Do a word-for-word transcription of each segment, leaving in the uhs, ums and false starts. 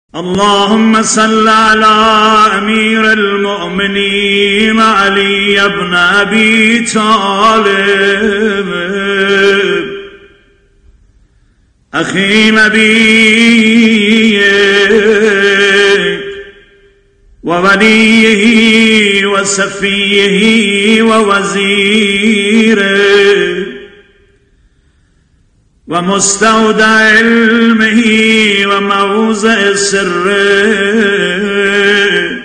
اللهم صل على امير المؤمنين علي بن ابي طالب اخي نبيك ووليه وصفيه ووزيره ومستودع علمه وموضع سره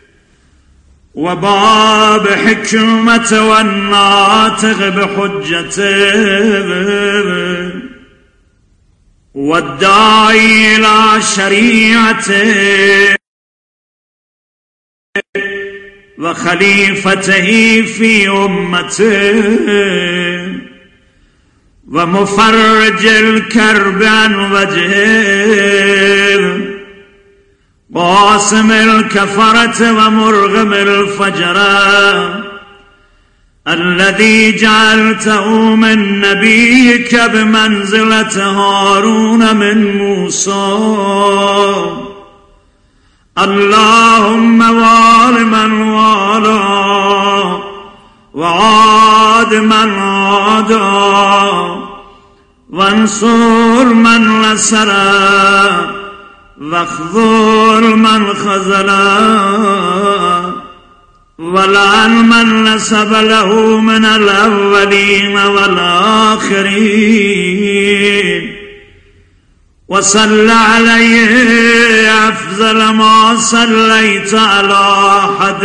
وباب حكمته والناطق بحجته والداعي إلى شريعته وخليفته في أمته ومفرج الكرب عن وجهه قاسم الكفرة ومرغم الفجرة الذي جعلته من نبيك بمنزلة هارون من موسى اللهم وال من والاه وعاد من عاده وانصر من نصره واخذل من خذله ولعن من نسب له من الأولين والآخرين وصل عليه أفضل ما صليت على أحد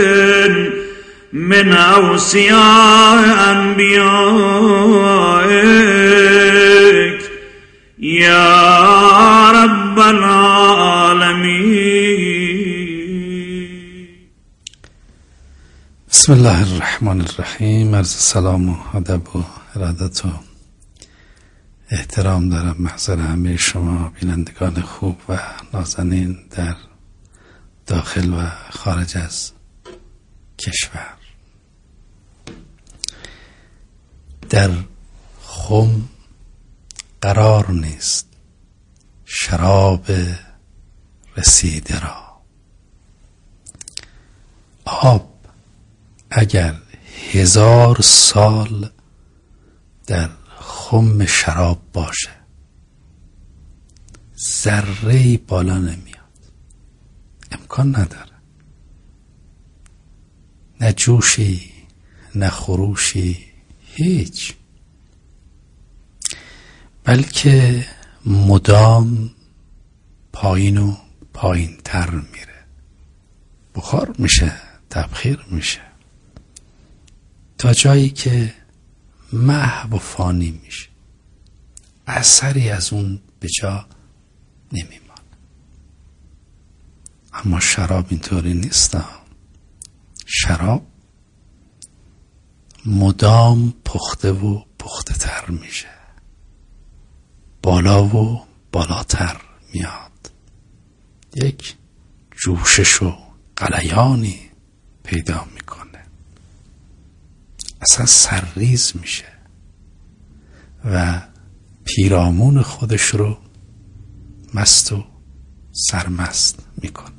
من أوصياء أنبيائك يا رب العالمين. بسم الله الرحمن الرحیم. عرض سلام و ادب و ارادت و احترام دارم محضر همه شما بینندگان خوب و نازنین در داخل و خارج از کشور. در خم قرار نیست شراب رسیده را. آب اگر هزار سال در خم شراب باشه ذره‌ای بالا نمیاد، امکان نداره. نه جوشی نه خروشی، هیچ، بلکه مدام پایین و پایین تر میره، بخار میشه، تبخیر میشه، تا جایی که محو و فانی میشه، اثری از اون به جا نمیمانه. اما شراب اینطوری نیست. شراب مدام پخته و پخته تر میشه، بالا و بالاتر میاد، یک جوشش و غلیانی پیدا میکنه، اصلا سرریز میشه و پیرامون خودش رو مست و سرمست میکنه.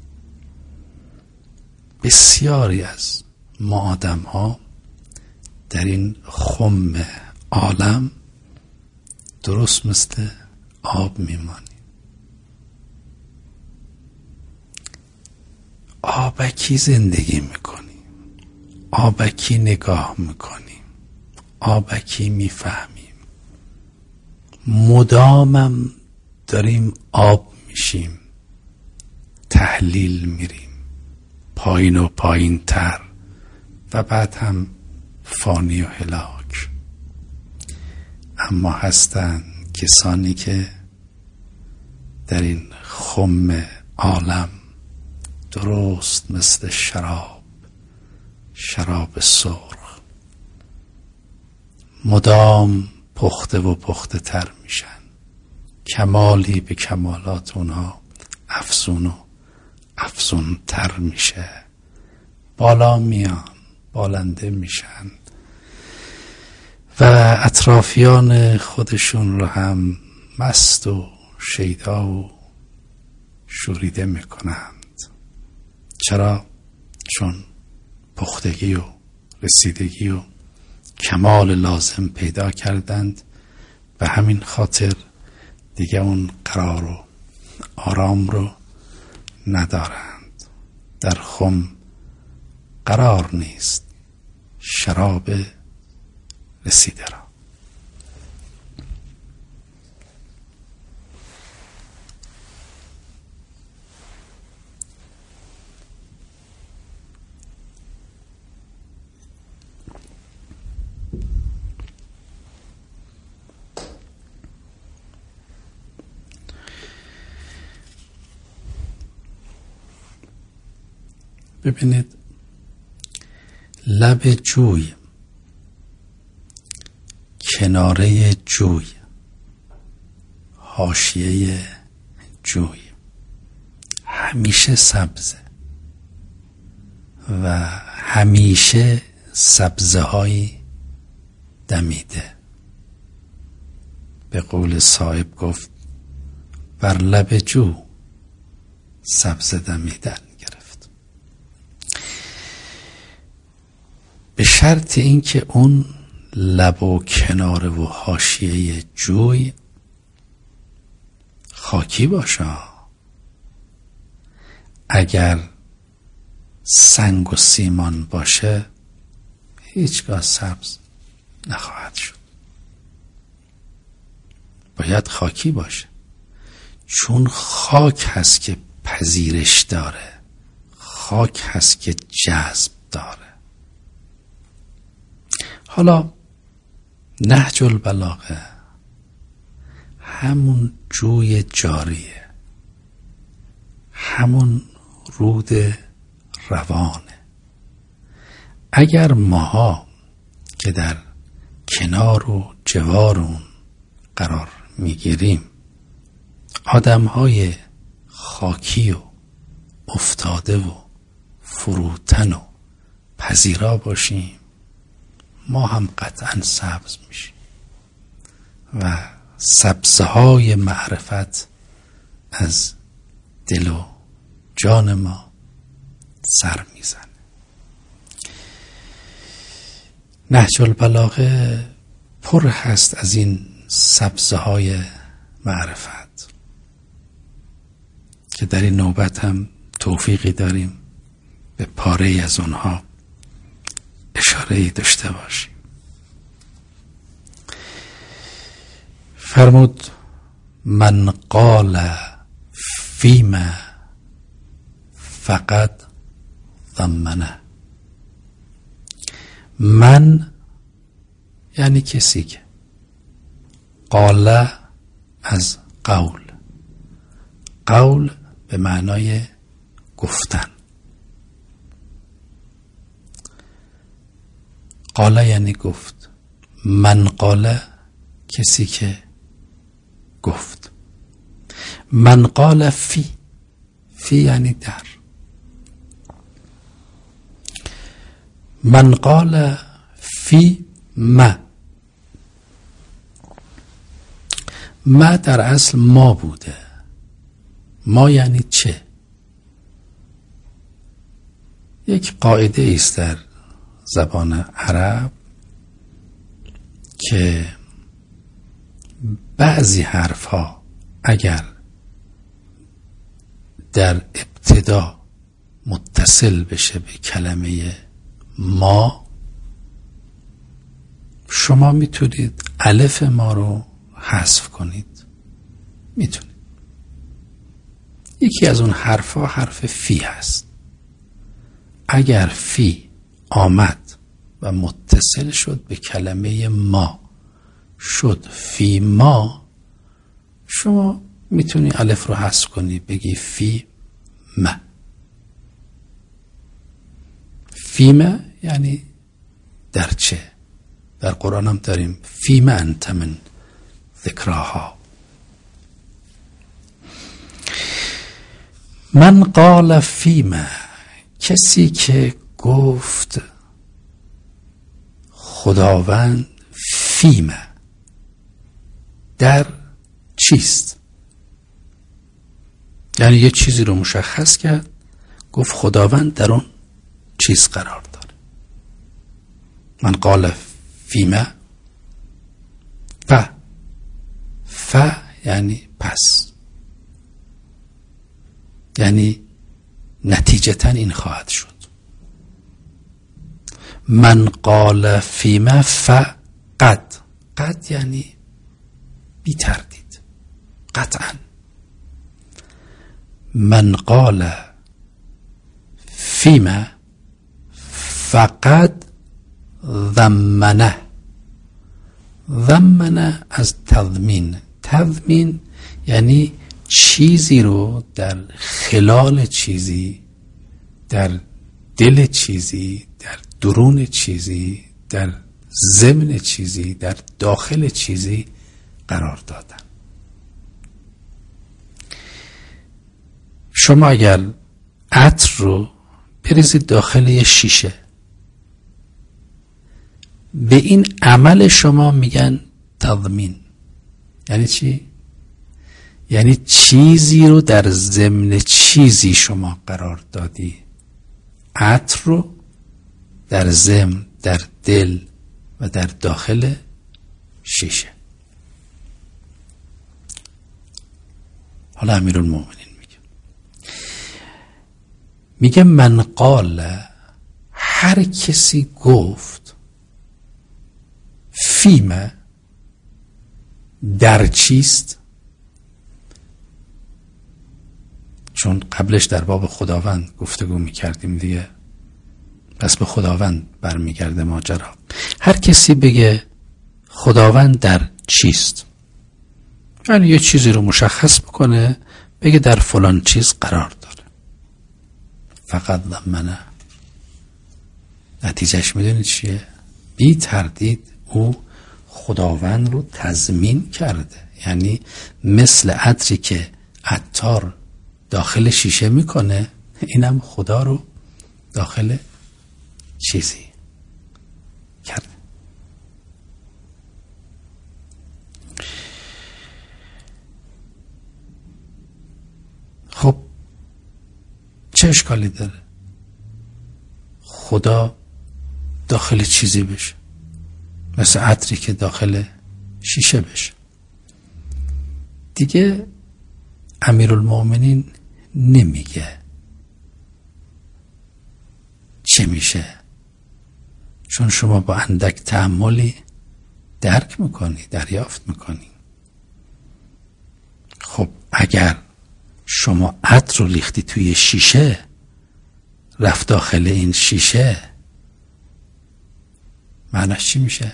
بسیاری از ما آدم ها در این خم عالم درست مثل آب میمانیم. آبکی زندگی میکنیم، آبکی نگاه میکنیم، آبکی میفهمیم، مدامم داریم آب میشیم، تحلیل میریم، پایین و پایین تر و بعد هم فانی و هلاک. اما هستند کسانی که در این خم عالم درست مثل شراب، شراب سرخ، مدام پخته و پخته تر میشن، کمالی به کمالات اونها افزون و افزون تر میشه، بالا میان، بالنده میشن و اطرافیان خودشون رو هم مست و شیدا و شوریده میکنند. چرا؟ چون پختگی و رسیدگی و کمال لازم پیدا کردند، به همین خاطر دیگه اون قرار و آرام رو ندارند. در خم قرار نیست شراب رسیده را. ببینید، لب جوی، کناره جوی، حاشیه جوی همیشه سبزه و همیشه سبزه هایی دمیده. به قول صاحب گفت بر لب جو سبزه دمیدن گرفت. به شرط اینکه اون لب و کناره و حاشیه جوی خاکی باشه. اگر سنگ و سیمان باشه هیچگاه سبز نخواهد شد. باید خاکی باشه، چون خاک هست که پذیرش داره، خاک هست که جذب داره. حالا نهج البلاغه همون جوی جاریه، همون رود روانه. اگر ماها که در کنار و جوار اون قرار میگیریم آدمهای خاکی و افتاده و فروتن و پذیرا باشیم، ما هم قطعا سبز میشیم و سبزه های معرفت از دل و جان ما سر میزنه. نهج البلاغه پر هست از این سبزه های معرفت که در این نوبت هم توفیقی داریم به پاره از اونها اشاره‌ای داشته باشیم. فرمود من قال فیما فقط ضمنه. من یعنی کسی که قال از قول، قول به معنای گفتن، قال یعنی گفت. من قال کسی که گفت. من قال فی، فی یعنی در. من قال فی ما، ما در اصل ما بوده. ما یعنی چه؟ یک قاعده است در زبان عرب که بعضی حرفها اگر در ابتدا متصل بشه به کلمه ما، شما میتونید الف ما رو حذف کنید. میتونید. یکی از اون حرفها حرف فی هست. اگر فی آمد و متصل شد به کلمه ما، شد فی ما، شما میتونی الف رو حذف کنی، بگی فی ما. فی ما یعنی در چه؟ در قرآن هم داریم فی ما انت من ذکراها. من قال فی ما، کسی که گفت خداوند فی ما، در چیست؟ یعنی یه چیزی رو مشخص کرد، گفت خداوند در اون چیز قرار داره. من قال فیما ف ف یعنی پس، یعنی نتیجتا این خواهد شد. من قال فیما فقد، قد یعنی بی تردید، قطعا. من قال فیما فقد ضمنه. ضمنه از تضمین. تضمین یعنی چیزی رو در خلال چیزی، در دل چیزی، در درون چیزی، در ضمن چیزی، در داخل چیزی قرار دادن. شما اگر عطر رو بریزید داخل یه شیشه، به این عمل شما میگن تضمین. یعنی چی؟ یعنی چیزی رو در ضمن چیزی شما قرار دادی. عطر رو در ضمن، در دل و در داخل شیشه. حالا امیرالمومنین میگه میگه من قال، هر کسی گفت فیما در چیست، چون قبلش در باب خداوند گفتگو میکردیم دیگه، پس به خداوند برمیگرده ماجرا. هر کسی بگه خداوند در چیست، یعنی یه چیزی رو مشخص بکنه، بگه در فلان چیز قرار داره، فقط ضمنه، نتیجهش میدونید چیه؟ بی تردید او خداوند رو تضمین کرده. یعنی مثل عطری که عطار داخل شیشه میکنه، اینم خدا رو داخل چیزی کرده. خب چه اشکالی داره خدا داخل چیزی بشه، مثل عطری که داخل شیشه بشه؟ دیگه امیرالمومنین نمیگه چه میشه، چون شما با اندک تأملی درک میکنی، دریافت میکنی. خب اگر شما عطر رو ریختی توی شیشه، رفت داخل این شیشه، معناش چی میشه؟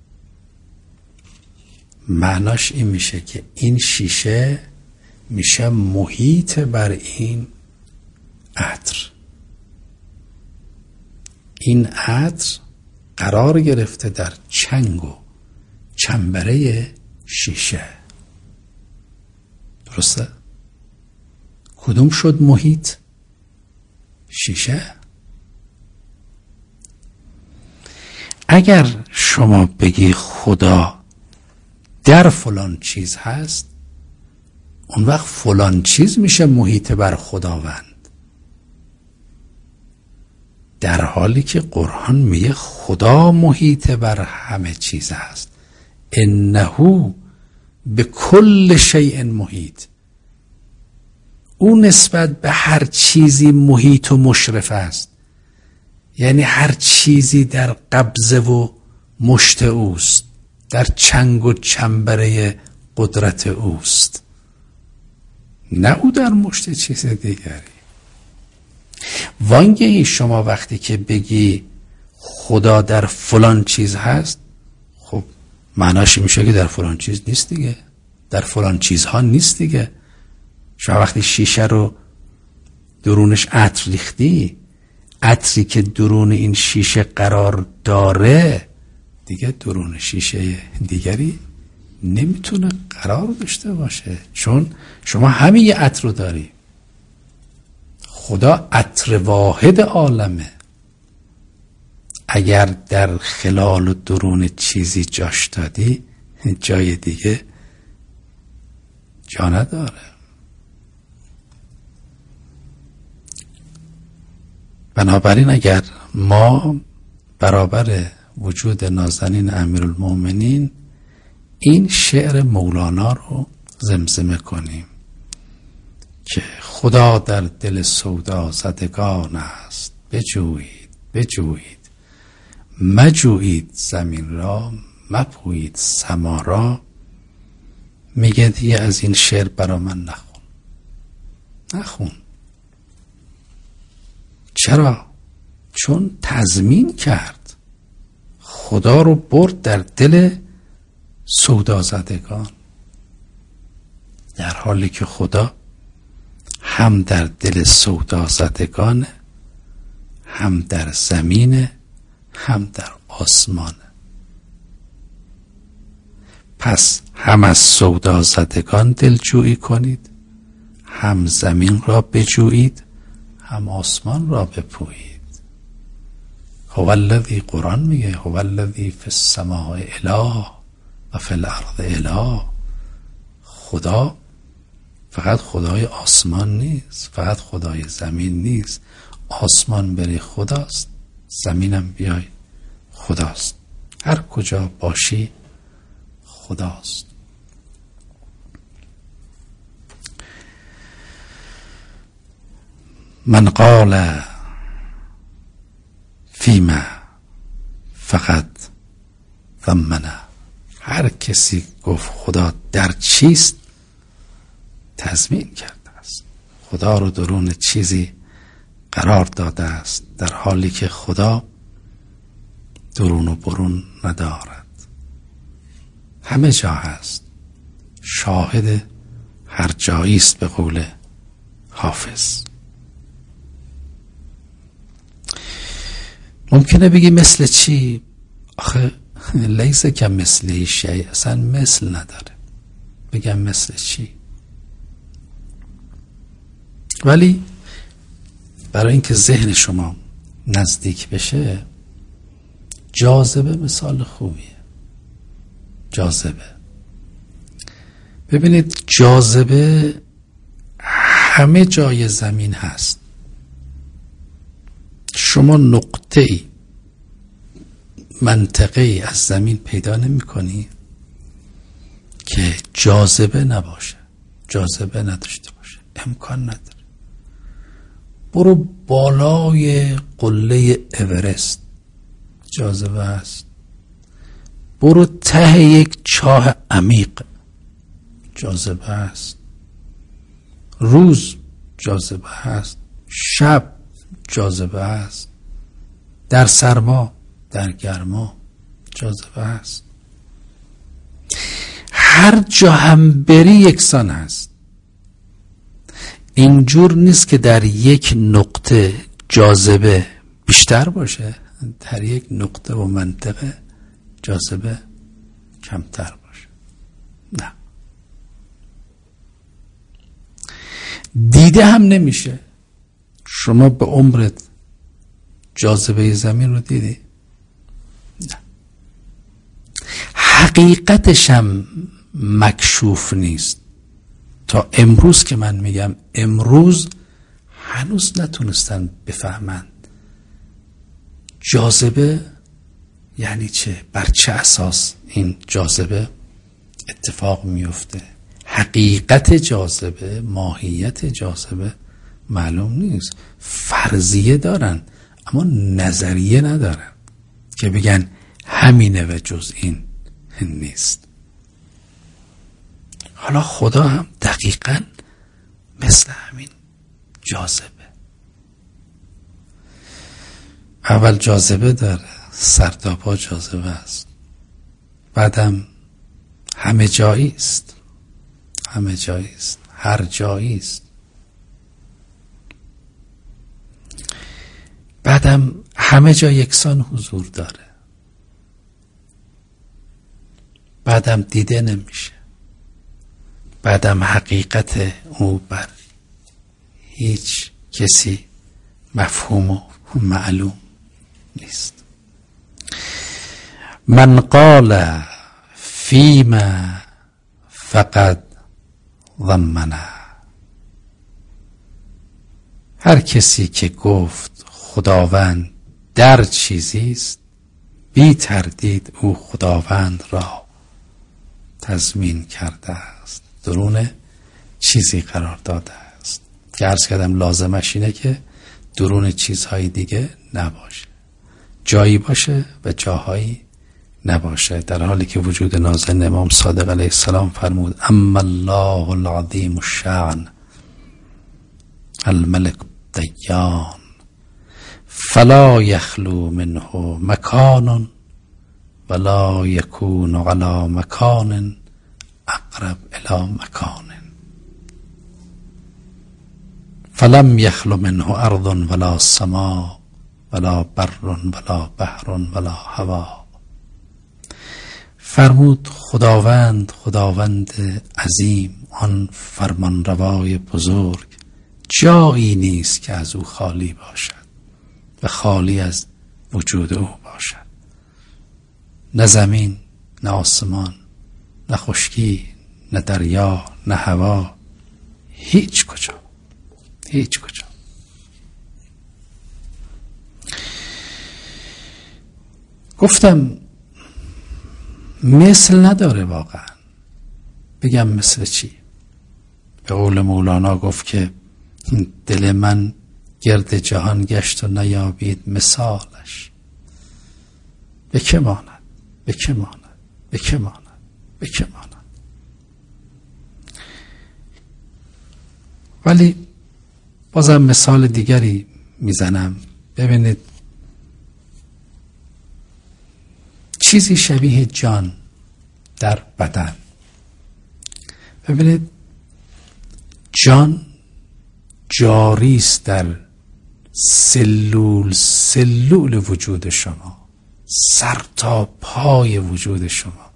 معناش این میشه که این شیشه میشه محیط بر این عطر. این عطر قرار گرفته در چنگ و چنبره شیشه. درسته؟ کدوم شد محیط؟ شیشه. اگر شما بگی خدا در فلان چیز هست، اون وقت فلان چیز میشه محیط بر خداوند، در حالی که قرآن میگه خدا محیط بر همه چیز هست. انه به کل شیء محیط. او نسبت به هر چیزی محیط و مشرف است، یعنی هر چیزی در قبضه و مشت اوست، در چنگ و چنبره قدرت اوست، نه او در مشت چیز دیگری. وانگهی شما وقتی که بگی خدا در فلان چیز هست، خب معناش میشه که در فلان چیز نیست دیگه، در فلان چیزها نیست دیگه. شما وقتی شیشه رو درونش عطر ریختی، عطری که درون این شیشه قرار داره دیگه درون شیشه دیگری نمیتونه قرار داشته باشه، چون شما همین یه عطر رو داری. خدا عطر واحد عالمه. اگر در خلال و درون چیزی جاش دادی، جای دیگه جا نداره. بنابراین اگر ما برابر وجود نازنین امیرالمومنین این شعر مولانا رو زمزمه کنیم که خدا در دل سودا زدگان است، بجویید بجویید مجویید زمین را، مپویید سما را. میگه دیگه از این شعر برا من نخون نخون چرا؟ چون تضمین کرد، خدا رو برد در دل سودا زدگان، در حالی که خدا هم در دل سودا زدگانه، هم در زمینه، هم در آسمانه. پس هم از سودا زدگان دلجویی کنید، هم زمین را بجویید، هم آسمان را بپویید. هو الذی، قرآن میگه هو الذی فی السماء اله و فی الارض اله. خدا فقط خدای آسمان نیست، فقط خدای زمین نیست. آسمان بری خداست، زمینم بیای خداست، هر کجا باشی خداست. من قال فیما فقط ضمنه، هر کسی گفت خدا در چیست تضمین کرده است، خدا رو درون چیزی قرار داده است، در حالی که خدا درون و برون ندارد، همه جا هست، شاهد هر جایی است به قول حافظ. ممکنه بگی مثل چی؟ آخه لیس که مثلی شیء، اصلا مثل نداره. بگم مثل چی؟ ولی برای اینکه ذهن شما نزدیک بشه، جاذبه مثال خوبیه. جاذبه، ببینید جاذبه همه جای زمین هست. شما نقطه ای منطقه ای از زمین پیدا نمی کنی که جاذبه نباشه، جاذبه نداشته باشه، امکان نداره. برو بالای قله اورست، جاذبه هست. برو ته یک چاه عمیق، جاذبه هست. روز جاذبه هست، شب جاذبه هست، در سرما در گرما جاذبه هست. هر جا هم بری یکسان هست. اینجور نیست که در یک نقطه جاذبه بیشتر باشه، در یک نقطه و منطقه جاذبه کمتر باشه. نه، دیده هم نمیشه. شما به عمرت جاذبه زمین رو دیدی؟ نه. حقیقتش هم مکشوف نیست. تا امروز که من میگم امروز هنوز نتونستن بفهمند جاذبه یعنی چه، بر چه اساس این جاذبه اتفاق میفته. حقیقت جاذبه، ماهیت جاذبه معلوم نیست. فرضیه دارن اما نظریه ندارن که بگن همینه و جز این نیست. حالا خدا هم دقیقاً مثل همین جاذبه. اول جاذبه داره، سر تا پا جاذبه است. بعدم همه جایی است، همه جایی است، هر جایی است. بعدم همه جا یکسان حضور داره. بعدم دیده نمیشه. بعدم حقیقت او بر هیچ کسی مفهوم و معلوم نیست. من قال فیما فقد ضمنه، هر کسی که گفت خداوند در چیزی است، بی تردید او خداوند را تضمین کرده است، درون چیزی قرار داده است که عرض کردم لازمش اینه که درون چیزهای دیگه نباشه، جایی باشه و جاهایی نباشه، در حالی که وجود نازل امام صادق علیه السلام فرمود اما الله العظیم الشأن الملك الدیان فلا یخلو منه مکان ولا یکون علی مکان اقرب الی مکان فلم یخلو منه ارض ولا سماء ولا بر ولا بحر ولا هوا. فرمود خداوند خداوند عظیم، آن فرمان روای بزرگ، جایی نیست که از او خالی باشد و خالی از وجود او باشد، نه زمین، نه آسمان، نه خشکی، نه دریا، نه هوا، هیچ کجا، هیچ کجا. گفتم مثل نداره واقعا. بگم مثل چی؟ به قول مولانا گفت که دل من گرد جهان گشت و نیابید مثالش، به که ماند، به که ماند، به که ماند، به که ماند. ولی بازم مثال دیگری میزنم. ببینید چیزی شبیه جان در بدن. ببینید جان جاری است در سلول سلول وجود شما، سر تا پای وجود شما.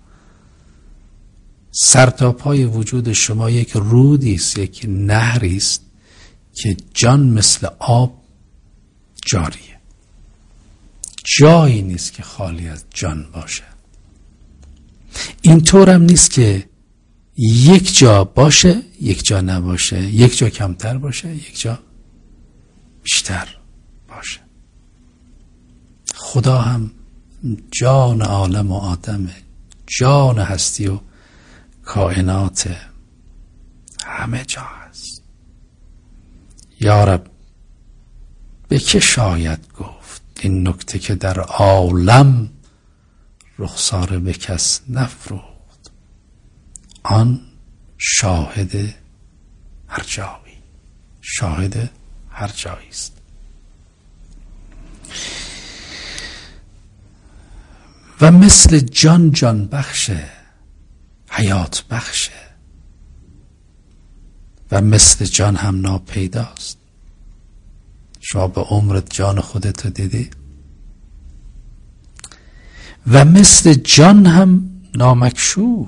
سر تا پای وجود شما یک رودی است، یک نهری است که جان مثل آب جاریه. جایی نیست که خالی از جان باشه. اینطور هم نیست که یک جا باشه یک جا نباشه، یک جا کمتر باشه یک جا بیشتر باشه. خدا هم جان عالم و آدمه، جان هستی و کائنات، همه جا هست. یا رب به که شاید گفت این نکته که در عالم رخسار به کس نفروخت، آن شاهد هر جایی، شاهد هر جایی است. و مثل جان جان بخشه، حیات بخشه، و مثل جان هم ناپیداست. شما به عمرت جان خودت رو دیدی؟ و مثل جان هم نامکشوف،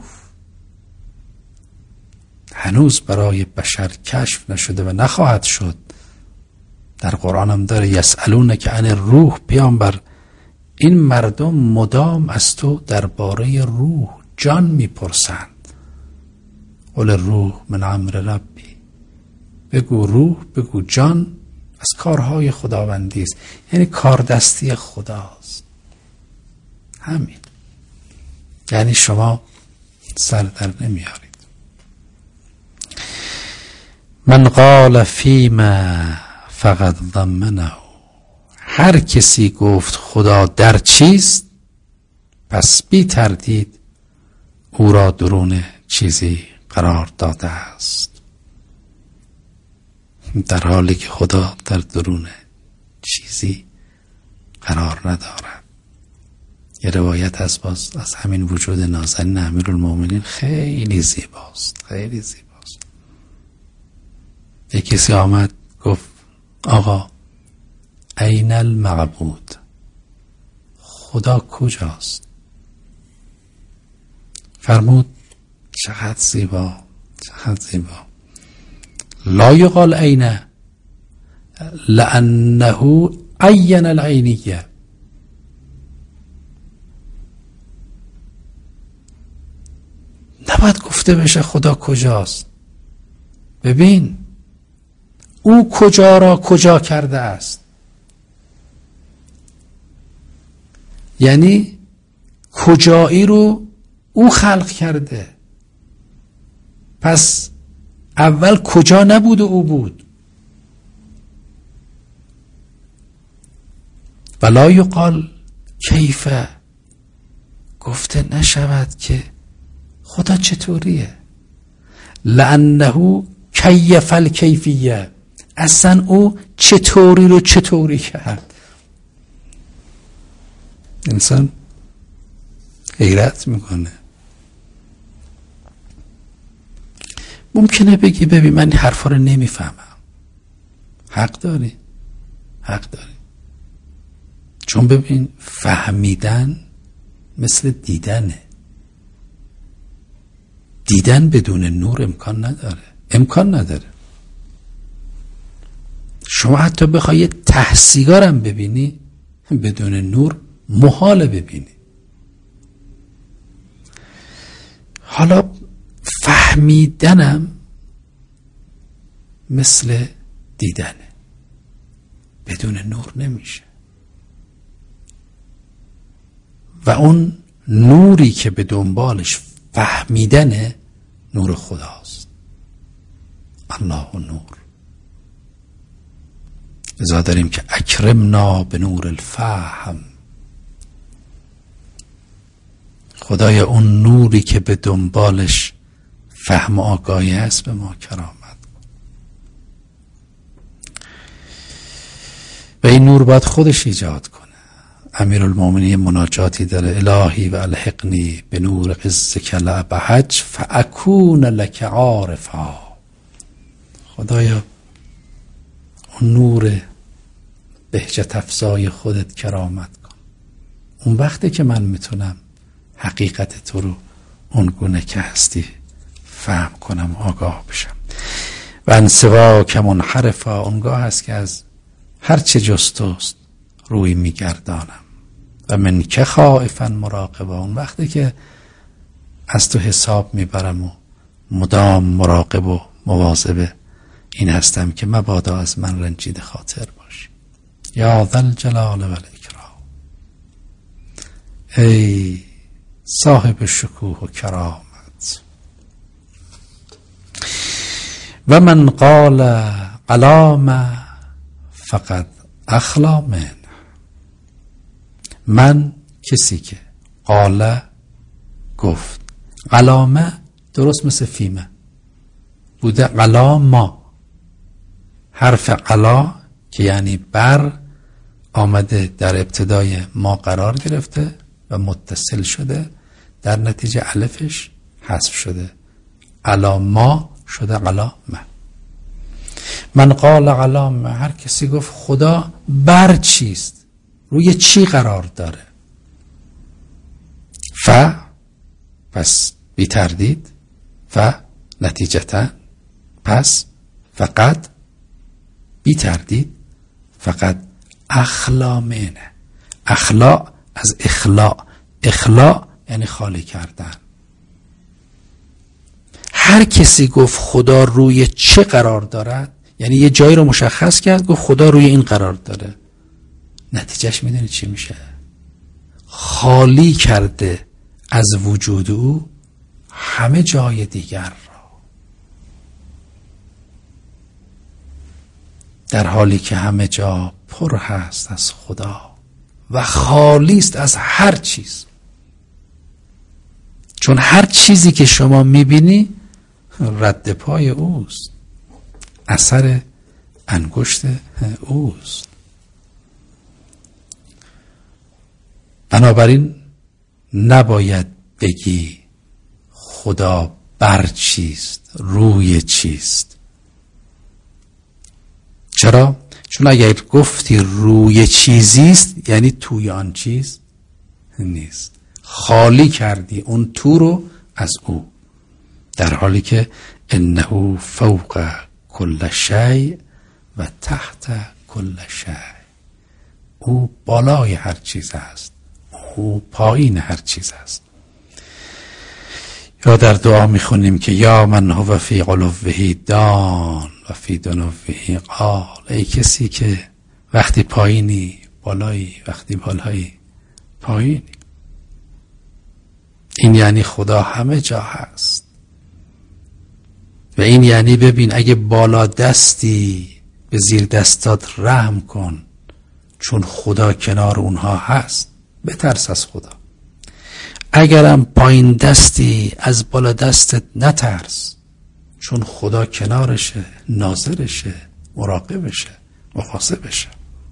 هنوز برای بشر کشف نشده و نخواهد شد. در قرآن هم داره یسألونک عن الروح، پیامبر این مردم مدام از تو درباره روح جان میپرسند. قل روح من امر ربی، بگو روح، بگو جان از کارهای خداوندی است، یعنی کار دستی خداست. همین، یعنی شما سر در نمیارید. من قال فیما فقط ضمنه، هر کسی گفت خدا در چیست، پس بی تردید او را درون چیزی قرار داده است، در حالی که خدا در درون چیزی قرار ندارد. یه روایت از باز از همین وجود نازنین امیرالمومنین خیلی زیباست، خیلی زیباست. یک کسی آمد گفت آقا این المعبود، خدا کجاست؟ فرمود چقدر زیبا، چقدر زیبا. لا یقال این لانه عین العینیه، نباید گفته بشه خدا کجاست. ببین او کجا را کجا کرده است. یعنی کجایی رو او خلق کرده. پس اول کجا نبود و او بود. ولا یقال کیف، گفته نشود که خدا چطوریه. لانه کیف الکیفیه، اصلا او چطوری رو چطوری کرد. انسان حیرت میکنه. ممکنه بگی ببین من این حرفا رو نمیفهمم. حق داری، حق داری. چون ببین فهمیدن مثل دیدنه. دیدن بدون نور امکان نداره، امکان نداره. شما حتی بخوای ته سیگارم ببینی بدون نور محاله ببینی. حالا فهمیدنم مثل دیدنه، بدون نور نمیشه. و اون نوری که به دنبالش فهمیدنه نور خداست. الله و نور. لذا داریم که اکرمنا به نور الفهم. خدای اون نوری که به دنبالش فهم و آگاهی است به ما کرامت. و این نور باید خودش ایجاد کنه. امیرالمومنین مناجاتی داره: الهی و الحقنی به نور عزک لابهج فاکون لک عارفا. خدایا اون نور بهجت افزای خودت کرامت کن. اون وقتی که من میتونم حقیقت تو رو اون گونه که هستی فهم کنم، آگاه بشم. و انسوا که منحرفا، اونگاه هست که از هر چه جز توست روی میگردانم. و من که خائفا مراقبا، اون وقتی که از تو حساب میبرم و مدام مراقب و مواظب این هستم که مبادا از من رنجیده خاطر باشی. یا ذا الجلال و الاکرام، ای صاحب شکوه و کرامت. و من قال علامه فقط اخلا من، من کسی که قال گفت، علامه درست مثل فیمه بوده، علاما حرف علا که یعنی بر آمده در ابتدای ما قرار گرفته و متصل شده، در نتیجه الفش حذف شده، علاما شده علامه. من قال علامه، هر کسی گفت خدا بر چیست، روی چی قرار داره. ف پس بی تردید، و نتیجتا پس فقط بی تردید فقط اخلا منه. اخلا از اخلا، اخلا یعنی خالی کردن. هر کسی گفت خدا روی چه قرار دارد، یعنی یه جایی رو مشخص کرد گفت خدا روی این قرار داره، نتیجهش میدونی چی میشه؟ خالی کرده از وجود او همه جای دیگر را، در حالی که همه جا پر هست از خدا و خالی است از هر چیز. چون هر چیزی که شما میبینی رد پای اوست، اثر انگشت اوست. بنابراین نباید بگی خدا بر چیست، روی چیست. چرا؟ چون اگر گفتی روی چیزیست یعنی توی آن چیز نیست، خالی کردی اون تو رو از او، در حالی که انه فوق کل شیء و تحت کل شیء، او بالای هر چیز است، او پایین هر چیز است. یا در دعا میخونیم که یا من هو فی علوه دان و فی دنوه قال، ای کسی که وقتی پایینی بالایی، وقتی بالایی پایینی. این یعنی خدا همه جا هست و این یعنی ببین اگه بالا دستی به زیر دستات رحم کن، چون خدا کنار اونها هست. بترس از خدا. اگرم پایین دستی از بالا دستت نترس، چون خدا کنارشه، ناظرشه، مراقبشه، محاسبشه.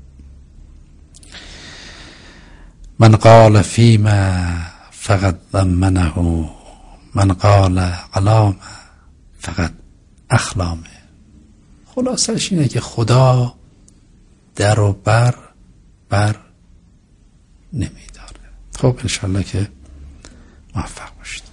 من قال فیما فقط ضمنه، من قال علامه فقط اخلامه. خلاصش اینه که خدا در و بر بر نمیداره. خب انشالله که موفق باشید.